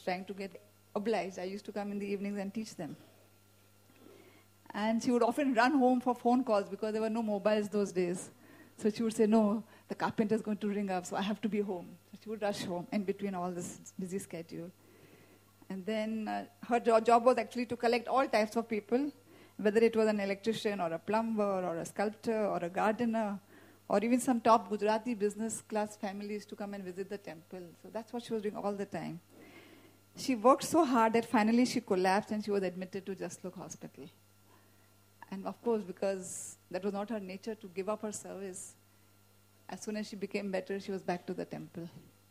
trying to get obliged. I used to come in the evenings and teach them. And she would often run home for phone calls because there were no mobiles those days. So she would say, no, the carpenter's going to ring up, so I have to be home. So she would rush home in between all this busy schedule. And then her job was actually to collect all types of people, whether it was an electrician or a plumber or a sculptor or a gardener, or even some top Gujarati business class families to come and visit the temple. So that's what she was doing all the time. She worked so hard that finally she collapsed and she was admitted to Jaslok Hospital. And of course, because that was not her nature to give up her service, as soon as she became better, she was back to the temple.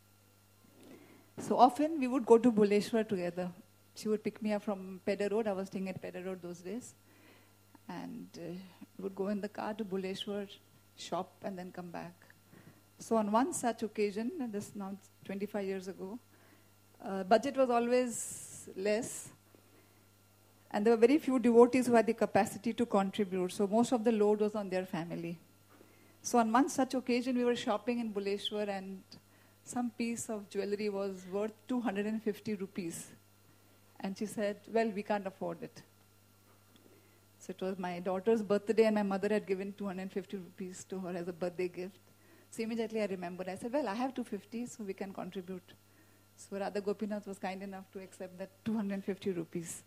So often we would go to Buleshwar together. She would pick me up from Pedder Road. I was staying at Pedder Road those days. And we would go in the car to Buleshwar, shop, and then come back. So on one such occasion, and this now 25 years ago, budget was always less. And there were very few devotees who had the capacity to contribute. So most of the load was on their family. So on one such occasion, we were shopping in Buleshwar and some piece of jewelry was worth 250 rupees. And she said, well, we can't afford it. So it was my daughter's birthday and my mother had given 250 rupees to her as a birthday gift. So immediately I remembered. I said, well, I have 250, so we can contribute. So Radha Gopinath was kind enough to accept that 250 rupees.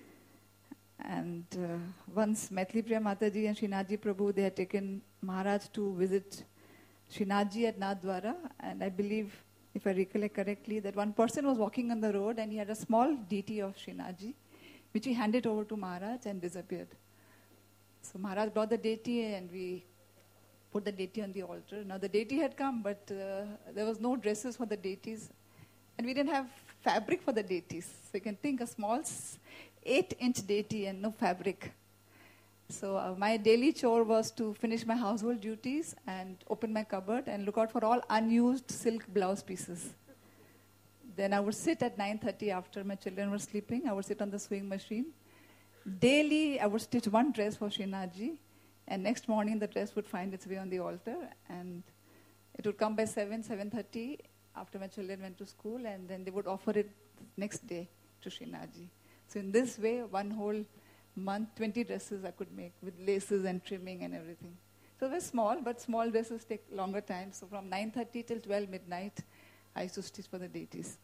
And once Maithili Priya Mataji and Srinathji Prabhu, they had taken Maharaj to visit Srinathji at Nathdwara. And I believe, if I recollect correctly, that one person was walking on the road and he had a small deity of Srinathji, which he handed over to Maharaj and disappeared. So Maharaj brought the deity and we put the deity on the altar. Now the deity had come, but there was no dresses for the deities. And we didn't have fabric for the deities. So you can think a small 8-inch deity and no fabric. So my daily chore was to finish my household duties and open my cupboard and look out for all unused silk blouse pieces. Then I would sit at 9:30 after my children were sleeping. I would sit on the sewing machine. Daily, I would stitch one dress for Srinathji, and next morning the dress would find its way on the altar, and it would come by 7:30 after my children went to school, and then they would offer it next day to Srinathji. So in this way, one whole month, 20 dresses I could make with laces and trimming and everything. So they were small, but small dresses take longer time. So from 9:30 till 12 midnight, I used to stitch for the deities.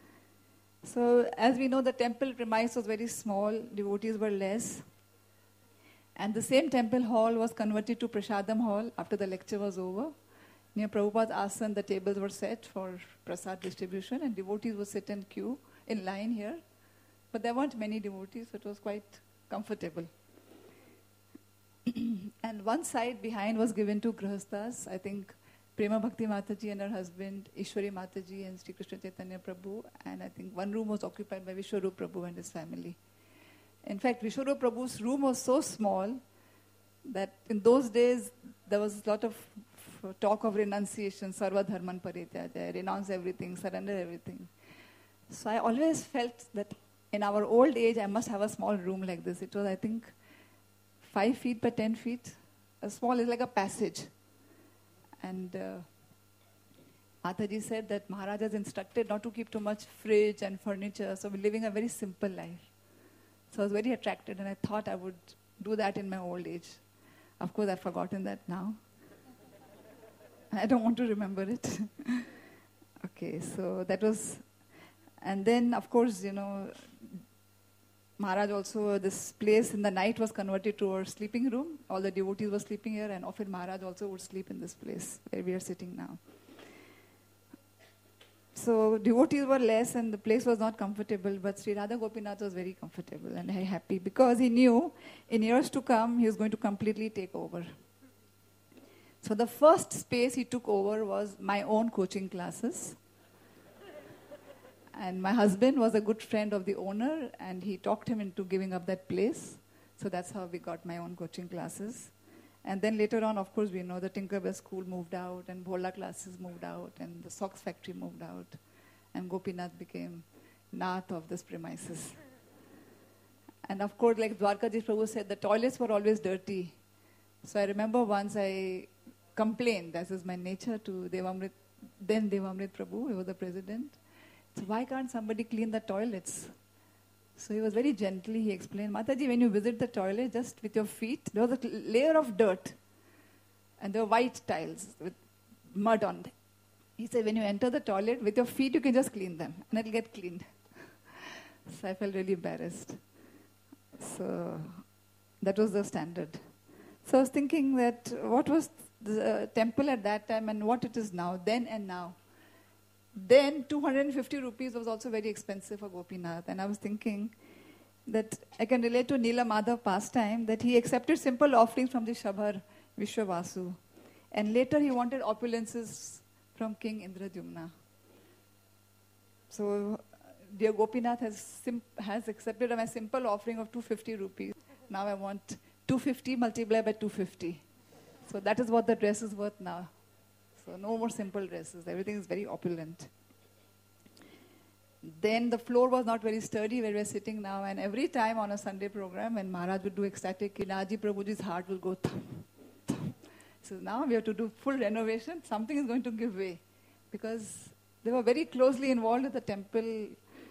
So as we know, the temple premise was very small, devotees were less. And the same temple hall was converted to Prasadam hall after the lecture was over. Near Prabhupada's asana, the tables were set for prasad distribution and devotees would sit in queue, in line here. But there weren't many devotees, so it was quite comfortable. And one side behind was given to Grihasthas. I think Prema Bhakti Mataji and her husband, Ishwari Mataji and Sri Krishna Chaitanya Prabhu. And I think one room was occupied by Vishwarup Prabhu and his family. In fact, Vishwarup Prabhu's room was so small that in those days there was a lot of talk of renunciation, Sarva Dharman Parityajaya, renounce everything, surrender everything. So I always felt that in our old age I must have a small room like this. It was, I think, 5 feet by 10 feet. A small is like a passage. And Mataji said that Maharaj has instructed not to keep too much fridge and furniture, so we're living a very simple life. So I was very attracted and I thought I would do that in my old age. Of course, I've forgotten that now. I don't want to remember it. Okay, so that was... And then, of course, you know, Maharaj also, this place in the night was converted to our sleeping room. All the devotees were sleeping here, and often Maharaj also would sleep in this place where we are sitting now. So devotees were less and the place was not comfortable, but Sri Radha Gopinath was very comfortable and very happy because he knew in years to come he was going to completely take over. So the first space he took over was my own coaching classes. And my husband was a good friend of the owner and he talked him into giving up that place. So that's how we got my own coaching classes. And then later on, of course, we know the Tinkerbell school moved out and Bhola classes moved out and the socks factory moved out. And Gopinath became Nath of this premises. And of course, like Dwarkaji Prabhu said, the toilets were always dirty. So I remember once I complained, that is my nature, to then Devamrit Prabhu, who was the president. So why can't somebody clean the toilets? So he was very gently, he explained, Mataji, when you visit the toilet, just with your feet, there was a layer of dirt. And there were white tiles with mud on them. He said, when you enter the toilet, with your feet, you can just clean them. And it'll get cleaned. So I felt really embarrassed. So that was the standard. So I was thinking that what was the temple at that time and what it is now, then and now. Then 250 rupees was also very expensive for Gopinath. And I was thinking that I can relate to Neela Madhav pastime, that he accepted simple offerings from the Shabhar Vishwavasu. And later he wanted opulences from King Indradyumna. So dear Gopinath has accepted my simple offering of 250 rupees. Now I want 250 multiplied by 250. So that is what the dress is worth now. So no more simple dresses. Everything is very opulent. Then the floor was not very sturdy where we are sitting now. And every time on a Sunday program, when Maharaj would do ecstatic, Naji Prabhuji's heart will go thump, thump. So now we have to do full renovation. Something is going to give way. Because they were very closely involved with the temple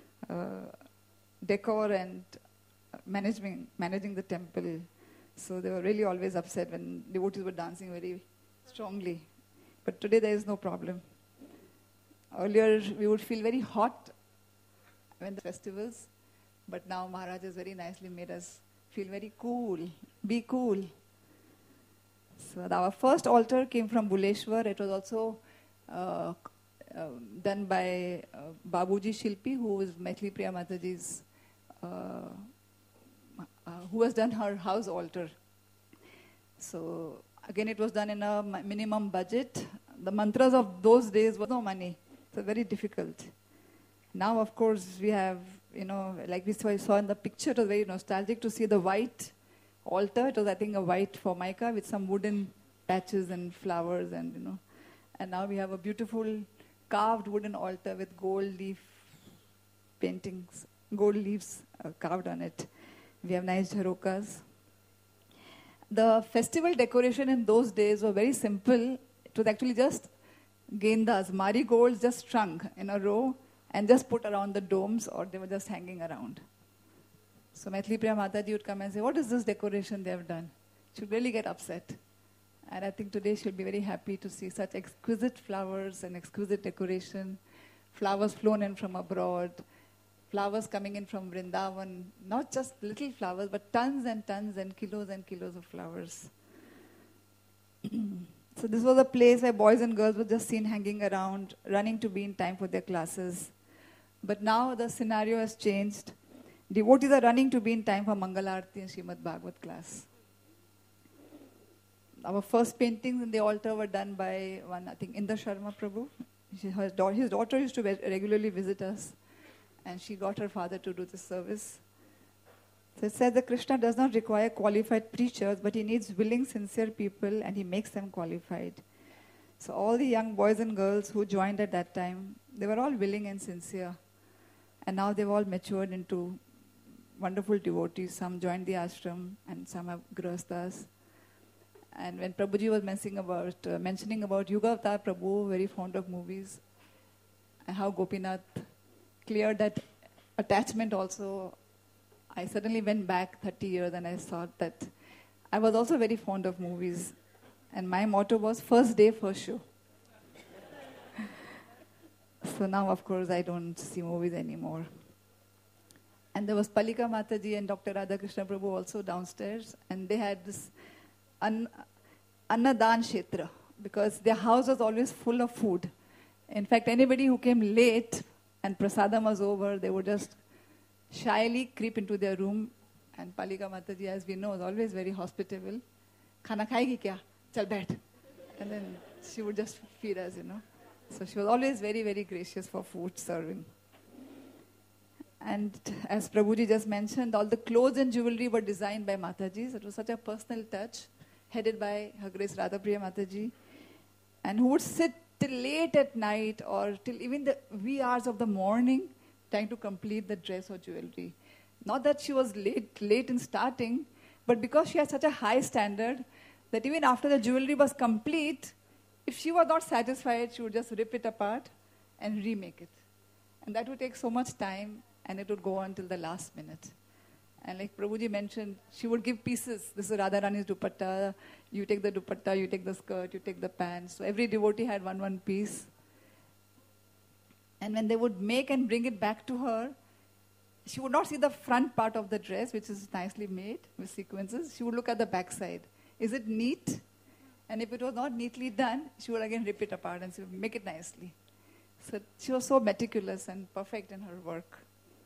decor and managing the temple. So they were really always upset when devotees were dancing very strongly. But today there is no problem. Earlier we would feel very hot when the festivals, but now Maharaj has very nicely made us feel very cool. Be cool. So our first altar came from Buleshwar. It was also done by Babuji Shilpi, who is Maithili Priya Mataji's, who has done her house altar. So again, it was done in a minimum budget. The mantras of those days was no money. So very difficult. Now, of course, we have, like we saw in the picture, it was very nostalgic to see the white altar. It was, I think, a white formica with some wooden patches and flowers and now we have a beautiful carved wooden altar with gold leaf paintings, gold leaves carved on it. We have nice jharokas. The festival decoration in those days were very simple. It was actually just gendas, marigolds just strung in a row and just put around the domes, or they were just hanging around. So Maithili Priya Mataji would come and say, what is this decoration they have done? She would really get upset. And I think today she'll be very happy to see such exquisite flowers and exquisite decoration, flowers flown in from abroad, flowers coming in from Vrindavan, not just little flowers, but tons and kilos of flowers. So this was a place where boys and girls were just seen hanging around, running to be in time for their classes. But now the scenario has changed. Devotees are running to be in time for Mangalarti and Srimad Bhagavad class. Our first paintings in the altar were done by one, I think, Indra Sharma Prabhu. His daughter used to regularly visit us, and she got her father to do this service. So it says that Krishna does not require qualified preachers, but he needs willing, sincere people, and he makes them qualified. So all the young boys and girls who joined at that time, they were all willing and sincere. And now they've all matured into wonderful devotees. Some joined the ashram, and some are grihasthas. And when Prabhuji was mentioning about Yuga Avatar Prabhu, very fond of movies, and how Gopinath cleared that attachment also, I suddenly went back 30 years and I thought that I was also very fond of movies. And my motto was, first day, first show. So now, of course, I don't see movies anymore. And there was Palika Mataji and Dr. Radhakrishna Prabhu also downstairs, and they had this Annadan Kshetra, because their house was always full of food. In fact, anybody who came late and prasadam was over, they would just shyly creep into their room. And Palika Mataji, as we know, was always very hospitable. Khana khayegi kya? Chal baith. And then she would just feed us, So she was always very, very gracious for food serving. And as Prabhuji just mentioned, all the clothes and jewelry were designed by Mataji. So it was such a personal touch, headed by Her Grace Radhapriya Mataji, and who would sit till late at night or till even the wee hours of the morning trying to complete the dress or jewelry. Not that she was late in starting, but because she had such a high standard that even after the jewelry was complete, if she was not satisfied, she would just rip it apart and remake it. And that would take so much time, and it would go on till the last minute. And like Prabhuji mentioned, she would give pieces. This is Radharani's dupatta. You take the dupatta, you take the skirt, you take the pants. So every devotee had one piece. And when they would make and bring it back to her, she would not see the front part of the dress, which is nicely made with sequences. She would look at the back side. Is it neat? And if it was not neatly done, she would again rip it apart and say, make it nicely. So she was so meticulous and perfect in her work.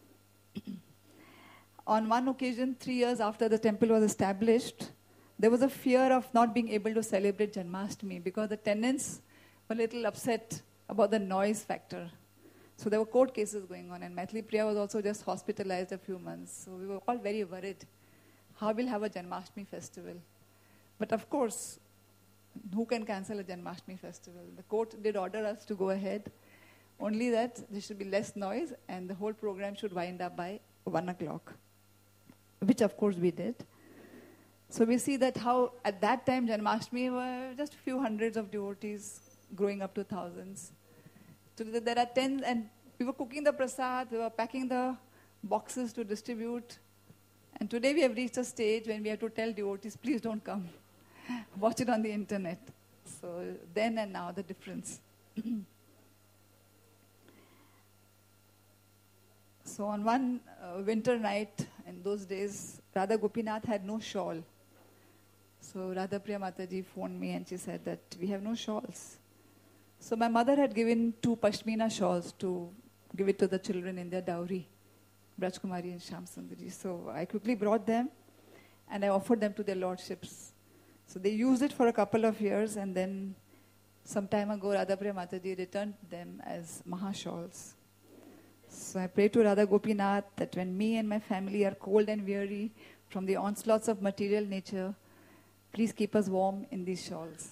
On one occasion, 3 years after the temple was established, there was a fear of not being able to celebrate Janmashtami because the tenants were a little upset about the noise factor. So there were court cases going on, and Maithili Priya was also just hospitalized a few months. So we were all very worried. How we'll have a Janmashtami festival? But of course, who can cancel a Janmashtami festival? The court did order us to go ahead. Only that there should be less noise, and the whole program should wind up by 1 o'clock, which of course we did. So we see that how at that time Janmashtami were just a few hundreds of devotees growing up to thousands. So there are tens, and we were cooking the prasad, we were packing the boxes to distribute. And today we have reached a stage when we have to tell devotees, please don't come. Watch it on the internet. So then and now, the difference. So on one winter night, in those days, Radha Gopinath had no shawl. So Radha Priya Mataji phoned me and she said that we have no shawls. So my mother had given 2 Pashmina shawls to give it to the children in their dowry, Braj Kumari and Shyam Sundari. So I quickly brought them and I offered them to their lordships. So they used it for a couple of years, and then some time ago Radha Priya Mataji returned them as Maha shawls. So I pray to Radha Gopinath that when me and my family are cold and weary from the onslaughts of material nature, please keep us warm in these shawls.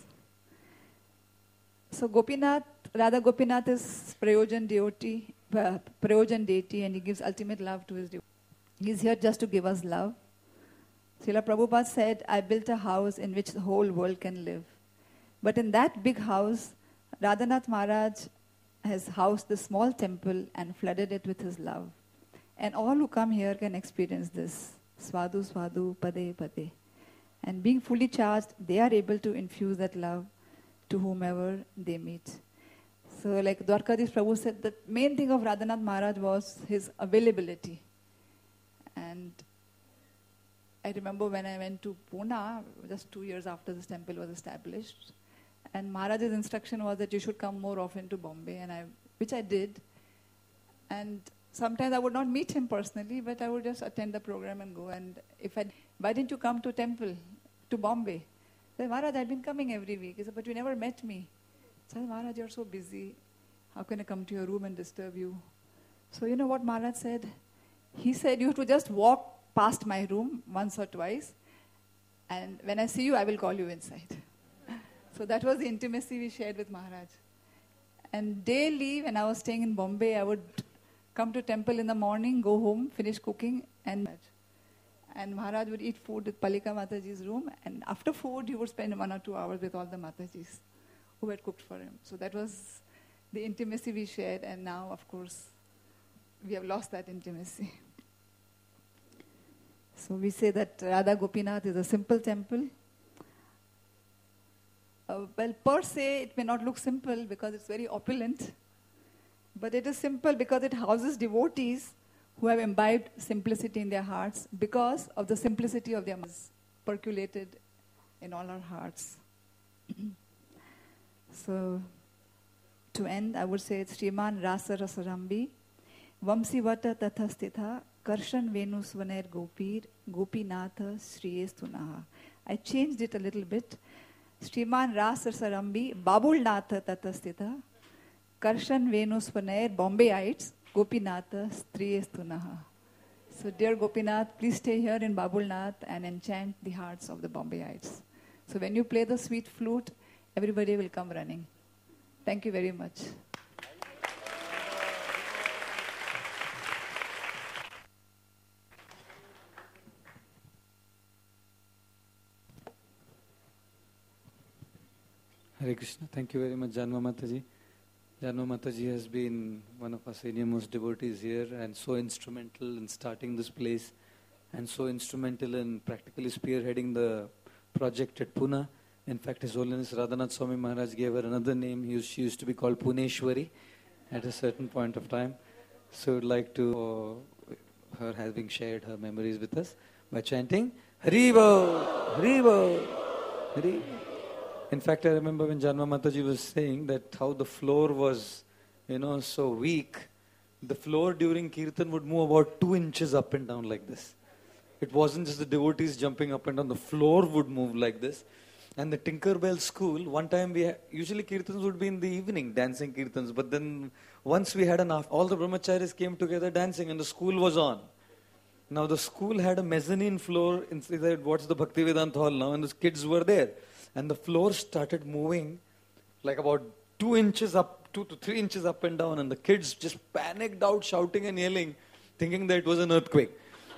So Gopinath, Radha Gopinath is Prayojan deity, and he gives ultimate love to his devotee. He is here just to give us love. Srila Prabhupada said, I built a house in which the whole world can live. But in that big house, Radhanath Maharaj has housed the small temple and flooded it with his love. And all who come here can experience this. Svadu, Svadu, Pade, Pade. And being fully charged, they are able to infuse that love to whomever they meet. So like Dwarkadish Prabhu said, the main thing of Radhanath Maharaj was his availability. And I remember when I went to Pune, just 2 years after this temple was established, and Maharaj's instruction was that you should come more often to Bombay, and which I did. And sometimes I would not meet him personally, but I would just attend the program and go. And why didn't you come to temple, to Bombay? I said, Maharaj, I've been coming every week. He said, but you never met me. I said, Maharaj, you're so busy. How can I come to your room and disturb you? So you know what Maharaj said? He said, you have to just walk past my room once or twice, and when I see you, I will call you inside. So that was the intimacy we shared with Maharaj. And daily, when I was staying in Bombay, I would come to temple in the morning, go home, finish cooking, and Maharaj would eat food at Palika Mataji's room, and after food, he would spend 1 or 2 hours with all the Matajis who had cooked for him. So that was the intimacy we shared, and now, of course, we have lost that intimacy. So we say that Radha Gopinath is a simple temple. Well, per se, it may not look simple because it's very opulent, but it is simple because it houses devotees who have imbibed simplicity in their hearts because of the simplicity of their minds percolated in all our hearts. So, to end, I would say it's Shriman Rasa Rasarambi, Vamsivata Tathastitha, Karshan Venu Svaner Gopir, Gopinatha Sriyestunaha. I changed it a little bit. Shriman Rasa Rasarambi, Babulnatha Tathastitha, Karshan Venu Svaner Bombayites, Gopinatha Sriyestunaha. So, dear Gopinath, please stay here in Babulnath and enchant the hearts of the Bombayites. So, when you play the sweet flute, everybody will come running. Thank you very much. Hare Krishna. Thank you very much, Janma Mataji. Janma Mataji has been one of our senior most devotees here and so instrumental in starting this place and so instrumental in practically spearheading the project at Pune. In fact, His Holiness Radhanath Swami Maharaj gave her another name. She used to be called Puneshwari at a certain point of time. So I would like to her having shared her memories with us by chanting Haribo, Haribo, Haribo. In fact, I remember when Janma Mataji was saying that how the floor was, so weak. The floor during Kirtan would move about 2 inches up and down like this. It wasn't just the devotees jumping up and down. The floor would move like this. And the Tinkerbell school, one time usually Kirtans would be in the evening, dancing Kirtans. But then once we had all the brahmacharis came together dancing and the school was on. Now the school had a mezzanine floor inside what's the Bhaktivedanta hall now, and the kids were there. And the floor started moving like about 2 inches up, 2 to 3 inches up and down. And the kids just panicked out, shouting and yelling, thinking that it was an earthquake.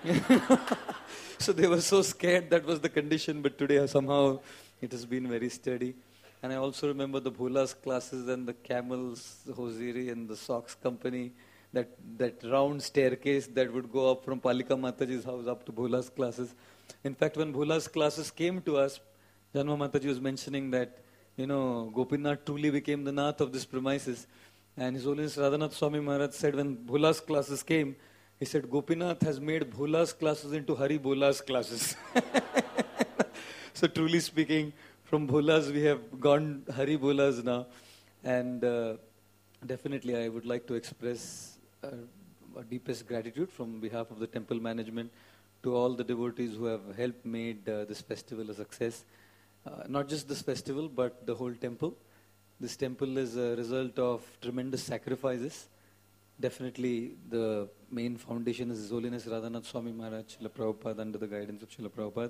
So they were so scared that was the condition. But today somehow it has been very steady. And I also remember the Bhulas classes and the camels, the hosiery and the socks company. That round staircase that would go up from Palika Mataji's house up to Bhulas classes. In fact, when Bhulas classes came to us, Janma Mataji was mentioning that, Gopinath truly became the Nath of this premises. And His Holiness Radhanath Swami Maharaj said when Bhulas classes came, he said, Gopinath has made Bhulas classes into Hari Bolas classes. So truly speaking, from Bhulas we have gone Hari Bolas now. And definitely I would like to express our deepest gratitude from behalf of the temple management to all the devotees who have helped made this festival a success. Not just this festival, but the whole temple. This temple is a result of tremendous sacrifices. Definitely the main foundation is His Holiness Radhanath Swami Maharaj, Srila Prabhupada, under the guidance of Srila Prabhupada,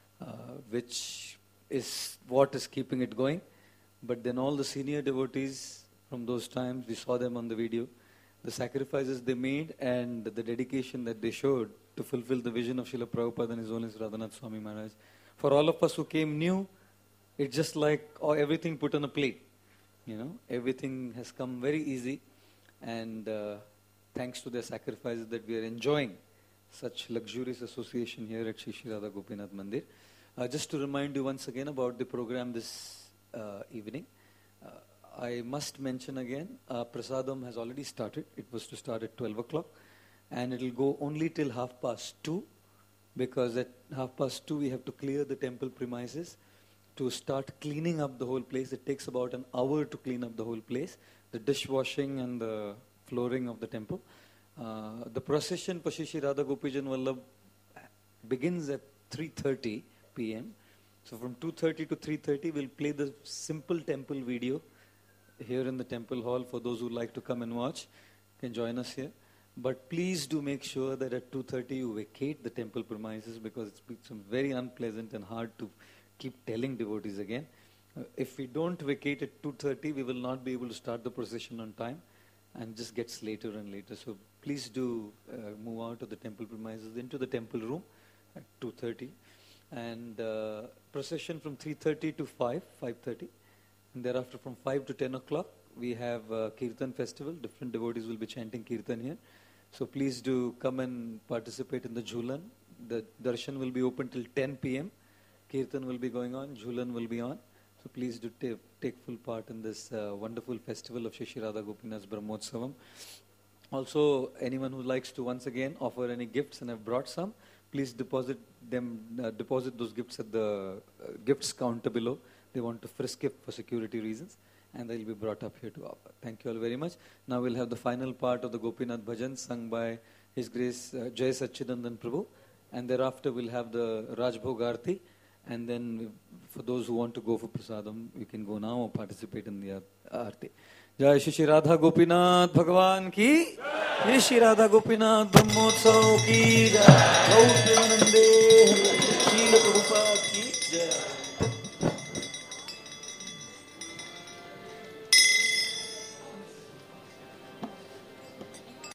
which is what is keeping it going. But then all the senior devotees from those times, we saw them on the video, the sacrifices they made and the dedication that they showed to fulfill the vision of Srila Prabhupada and His Holiness Radhanath Swami Maharaj. For all of us who came new, it's just like everything put on a plate. Everything has come very easy. And thanks to their sacrifices that we are enjoying such luxurious association here at Shri Shri Radha Gopinath Mandir. Just to remind you once again about the program this evening. I must mention again, Prasadam has already started. It was to start at 12 o'clock. And it will go only till 2:30. Because at 2:30 we have to clear the temple premises to start cleaning up the whole place. It takes about an hour to clean up the whole place. The dishwashing and the flooring of the temple. The procession for Shri Shri Radha Gopijan Vallabh begins at 3:30 p.m. So from 2:30 to 3:30 we'll play the simple temple video here in the temple hall for those who like to come and watch. Can join us here. But please do make sure that at 2:30 you vacate the temple premises because it's become very unpleasant and hard to keep telling devotees again. If we don't vacate at 2:30, we will not be able to start the procession on time and just gets later and later. So please do move out of the temple premises into the temple room at 2:30. And procession from 3:30 to 5:30. And thereafter from 5 to 10 o'clock, we have Kirtan festival. Different devotees will be chanting Kirtan here. So please do come and participate in the Jhulan. The darshan will be open till 10 p.m. Kirtan will be going on, Jhulan will be on. So please do take full part in this wonderful festival of Shri Shri Radha Gopinath's Brahmotsavam. Also, anyone who likes to once again offer any gifts, and I've brought some, please deposit those gifts at the gifts counter below. They want to frisk it for security reasons, and they'll be brought up here to offer. Thank you all very much. Now we'll have the final part of the Gopinath Bhajan sung by His Grace Jai Satchidanand Prabhu, and thereafter we'll have the Rajbhog Aarti, and then for those who want to go for prasadam, you can go now or participate in the Aarti. Jai Shri Shri Radha Gopinath Bhagavan ki, Jai Shri Radha Gopinath Brahmotsav ki, Jai Gaur Premanande, Srila Prabhupada ki, Jai.